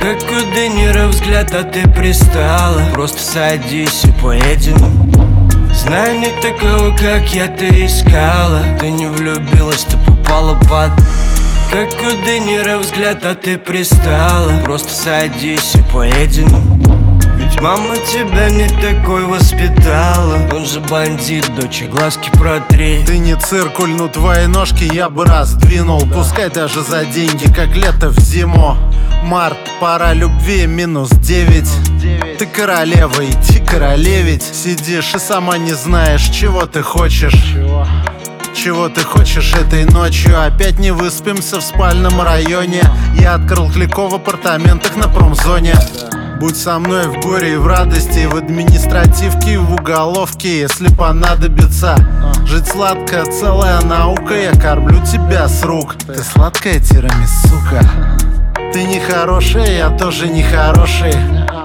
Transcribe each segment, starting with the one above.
Как у Денира взгляд, а ты пристала. Просто садись и поедем. Знаю, не такого, как я, ты искала. Ты не влюбилась, ты попала под. Как у Денира взгляд, а ты пристала. Просто садись и поедем. Ведь мама тебя не такой воспитала. Он же бандит, дочь, глазки протри. Ты не циркуль, ну твои ножки я бы раздвинул. Пускай даже за деньги, как лето в зиму. Март, пора любви, -9. Ты королева, иди королевить. Сидишь и сама не знаешь, чего ты хочешь. Чего ты хочешь этой ночью? Опять не выспимся в спальном районе. Я открыл клико в апартаментах на промзоне. Будь со мной в горе и в радости, в административке и в уголовке, если понадобится. Жить сладко, целая наука, я кормлю тебя с рук. Ты сладкая тирамисука. Ты не хорошая, я тоже не хороший.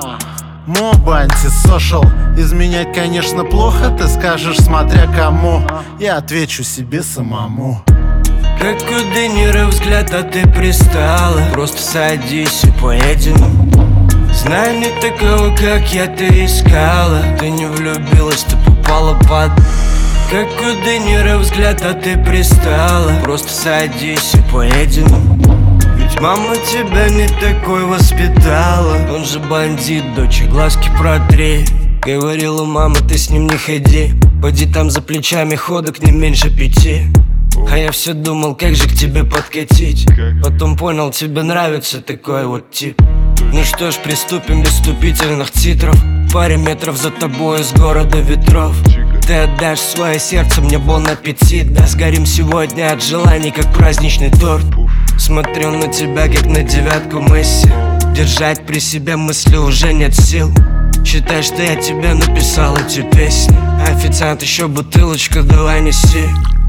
Моба антисошал. Изменять, конечно, плохо, ты скажешь, смотря кому. Я отвечу себе самому. Как у Денира взгляд, а ты пристала. Просто садись и поедем. Знаю, не такого, как я, ты искала. Ты не влюбилась, ты попала под. Как у Денира взгляд, а ты пристала. Просто садись и поедем. Ведь мама тебя не такой воспитала. Он же бандит, дочь, глазки протри. Говорила мама, ты с ним не ходи. Поди там за плечами ходок не меньше 5. А я все думал, как же к тебе подкатить. Потом понял, тебе нравится такой вот тип. Ну что ж, приступим без вступительных титров. Паре метров за тобой из города ветров. Ты отдашь свое сердце, мне бон аппетит. Да, сгорим сегодня от желаний, как праздничный торт. Смотрю на тебя, как на девятку Месси. Держать при себе мысли уже нет сил. Считай, что я тебе написал эти песни. Официант, еще бутылочку, давай неси.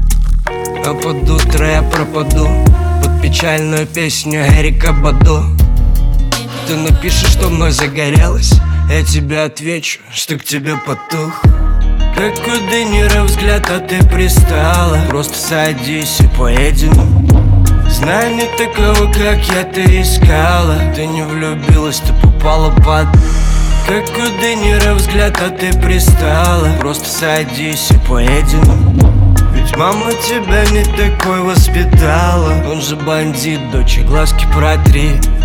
А под утро я пропаду под печальную песню Эрика Баду. Ты напишешь, что мной загорелась, я тебе отвечу, что к тебе потух. Как у Денира взгляд, а ты пристала. Просто садись и поедем. Знаю, не такого, как я, ты искала. Ты не влюбилась, ты попала под. Как у Денира взгляд, а ты пристала. Просто садись и поедем. Ведь мама тебя не такой воспитала. Он же бандит, дочь, глазки протри.